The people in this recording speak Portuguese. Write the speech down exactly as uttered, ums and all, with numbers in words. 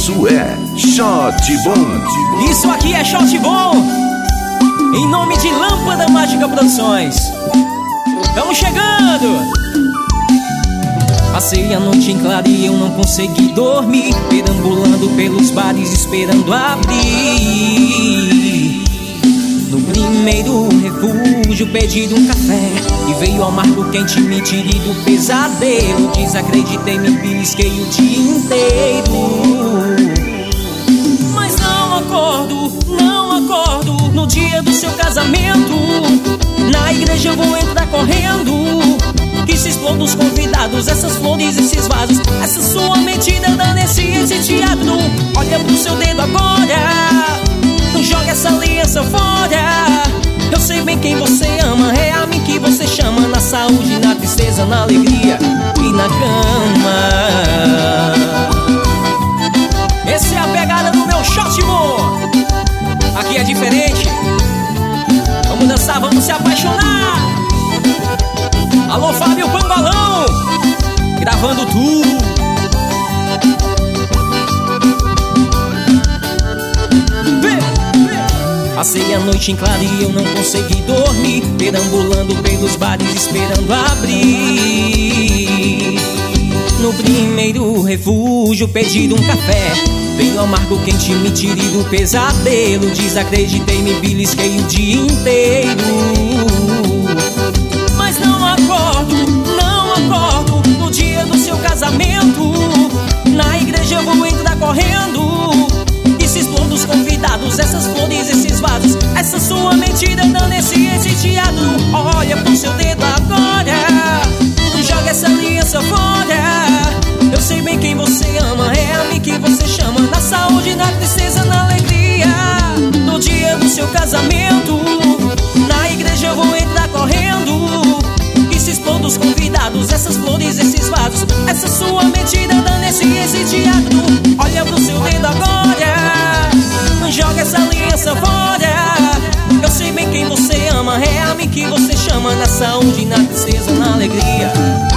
Isso é Shot Bom. Isso aqui é Shot Bom, em nome de Lâmpada Mágica Produções. Estamos chegando. Passei a noite em claro e eu não consegui dormir, perambulando pelos bares esperando abrir. No primeiro refúgio pedi um café e veio amargo, quente, me tirei do pesadelo. Desacreditei, me belisquei o dia inteiro. Mas não acordo, não acordo no dia do seu casamento. Na igreja eu vou entrar correndo, que se exploda os convidados, essas flores, esses vasos, essa sua mentira dando esse, esse teatro. Olha pro seu dedo agora, joga essa aliança fora. Eu sei bem quem você ama, é a mim que você chama. Na saúde, na tristeza, na alegria e na cama. Essa é a pegada do meu Shot Bom. Aqui é diferente. Vamos dançar, vamos se apaixonar. Alô, Fábio Pangolão, gravando tudo. Passei a noite em claro e eu não consegui dormir, perambulando pelos bares esperando abrir. No primeiro refúgio pedi um café, veio amargo, quente, me tirei do pesadelo. Desacreditei, me belisquei o dia inteiro. Mas não acordo, não acordo no dia do seu casamento. Na igreja eu vou entrar correndo, e se expor dos convidados, essas flores, esses vasos, essa sua mentira dando esse, esse teatro. Olha pro seu dedo agora, joga essa aliança fora. Eu sei bem quem você ama, é a mim que você chama. Na saúde, na tristeza, na alegria, no dia do seu casamento. Na igreja eu vou entrar correndo, e se expor dos convidados, essas flores, esses vasos, essa sua mentira dando esse, esse teatro. Olha pro seu dedo agora, joga essa aliança fora. Eu sei bem quem você ama, é a mim que você chama. Na saúde, na tristeza, na alegria